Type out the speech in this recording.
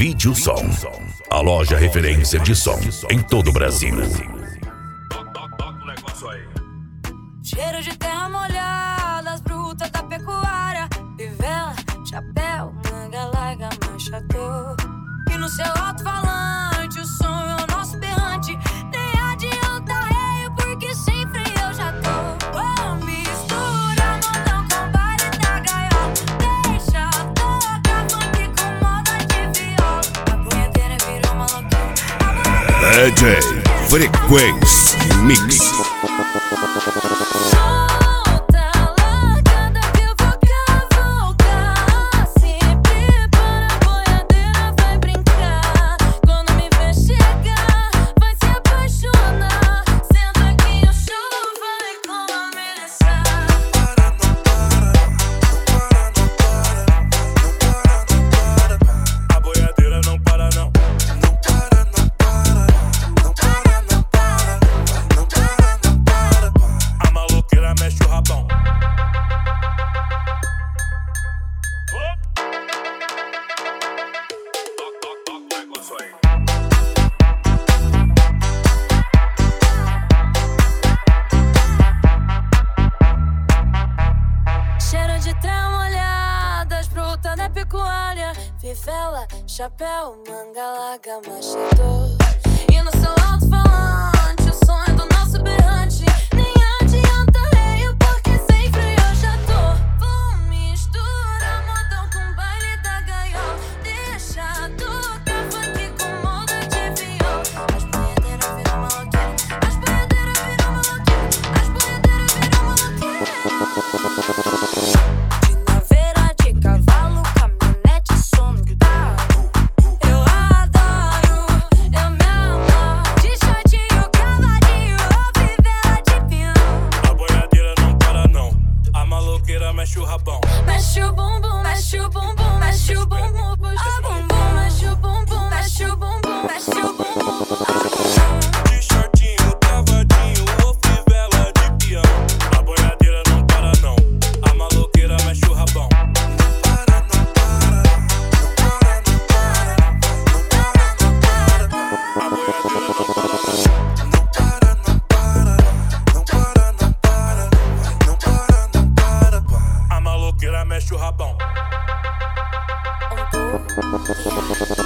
Vídeo Som, a loja referência de som em todo o Brasil. Cheiro de terra molhada, as brutas da pecuária, fivela, chapéu, manga larga, manchador. E no seu alto-falante o som é o nosso berrante. Nem adianta reio, porque sem freio eu já tô. Oh, mistura montão com baile da gaiola. Deixa tocar funk com moda de viola. A punheteira virou uma loucura. DJ Frequência Mix. Cheiro de terra molhada, as brutas da pecuária, fivela, chapéu, manga larga, machador. E no seu alto-falante o som é do nosso berrante. Nem adianta reio, porque sem freio eu já tô. Vou mistura modão com baile da gaiola. Deixa tocar funk com moda de viola. As punheteiras viram maloqueira. As punheteiras viram maloqueira. As punheteiras viram maloqueira. De naveira de cavalo, caminhonete, som no carro. Eu adoro, eu me amo. De shortinho, cavadinho, ou fivela de peão. A boiadeira não para não, a maloqueira mexe o rabão. Mexe o bumbum, mexe o bumbum, mexe o bumbum, puxa o bumbum, mexe o bumbum, mexe o bumbum, mexe o bumbum. De shortinho, cavadinho, ou fivela de peão. A boiadeira não para não, a maloqueira mexe o rabão. A maloqueira mexe o rabão.